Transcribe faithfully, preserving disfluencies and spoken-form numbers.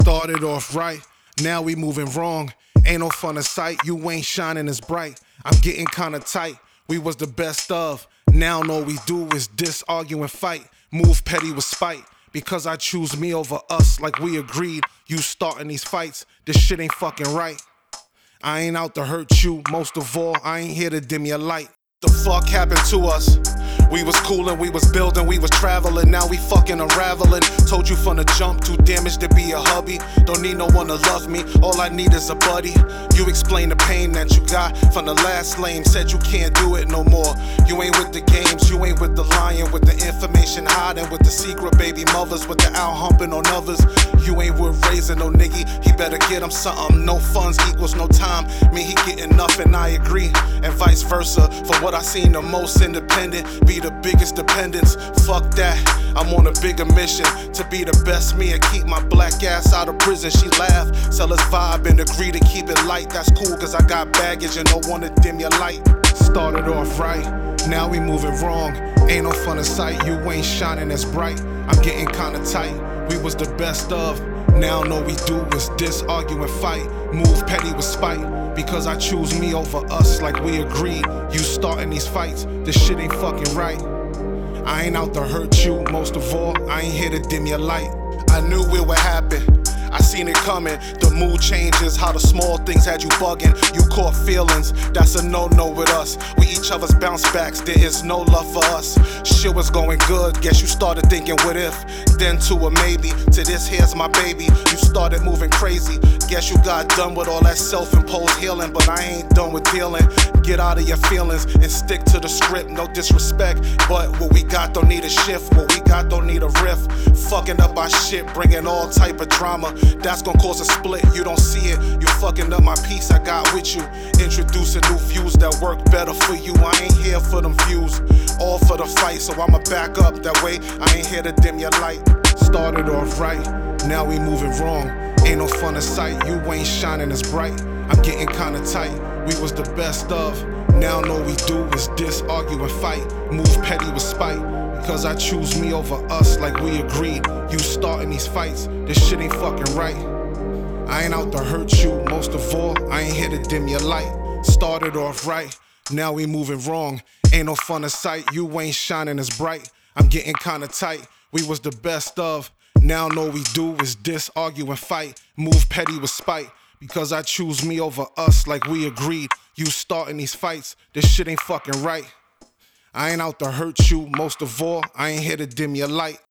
Started off right, now we moving wrong. Ain't no fun in sight, you ain't shining as bright. I'm getting kinda tight, we was the best of. Now all we do is diss, argue, and fight. Move petty with spite, because I choose me over us like we agreed. You starting these fights, this shit ain't fucking right. I ain't out to hurt you, most of all, I ain't here to dim your light. The fuck happened to us? We was coolin', we was building, we was traveling, now we fucking unraveling. Told you from the jump, too damaged to be a hubby. Don't need no one to love me, all I need is a buddy. You explain the pain that you got from the last lame, said you can't do it no more. You ain't with the games, you ain't with the lying, with the information hiding, with the secret baby mothers, with the out humping on others. You ain't with raising no nigga, he better get him something. No funds equals no time, me he getting nothing, I agree. And vice versa, for what I seen the most independent, be the biggest dependence. Fuck that, I'm on a bigger mission to be the best me and keep my black ass out of prison. She laugh, sell us vibe and agree to keep it light. That's cool cause I got baggage and don't wanna dim your light. Started off right, now we moving wrong. Ain't no fun in sight, you ain't shining as bright. I'm getting kinda tight, we was the best of. Now all we do is diss, argue, and fight. Move petty with spite, because I choose me over us like we agreed. You starting these fights, this shit ain't fucking right. I ain't out to hurt you, most of all, I ain't here to dim your light. I knew it would happen, I seen it coming. The mood changes, how the small things had you bugging. You caught feelings, that's a no-no with us. We each other's bounce backs, there is no love for us. Shit was going good, guess you started thinking what if. Then to a maybe, to this here's my baby. You started moving crazy, guess you got done with all that self-imposed healing. But I ain't done with dealing, get out of your feelings and stick to the script, no disrespect. But what we got don't need a shift, what we got don't need a riff. Fucking up our shit, bringing all type of drama. That's gonna cause a split, you don't see it. You fucking up my peace I got with you. Introducing new views that work better for you. I ain't here for them views, all for the fight. So I'ma back up, that way I ain't here to dim your light. Started off right, now we moving wrong. Ain't no fun in sight, you ain't shining as bright. I'm getting kinda tight, we was the best of. Now all we do is diss, argue, and fight. Move petty with spite, because I choose me over us like we agreed. You starting these fights, this shit ain't fucking right. I ain't out to hurt you, most of all, I ain't here to dim your light. Started off right, now we moving wrong. Ain't no fun in sight, you ain't shining as bright. I'm getting kinda tight, we was the best of. Now all we do is diss, argue, and fight. Move petty with spite, because I choose me over us like we agreed. You starting these fights, this shit ain't fucking right. I ain't out to hurt you, most of all, I ain't here to dim your light.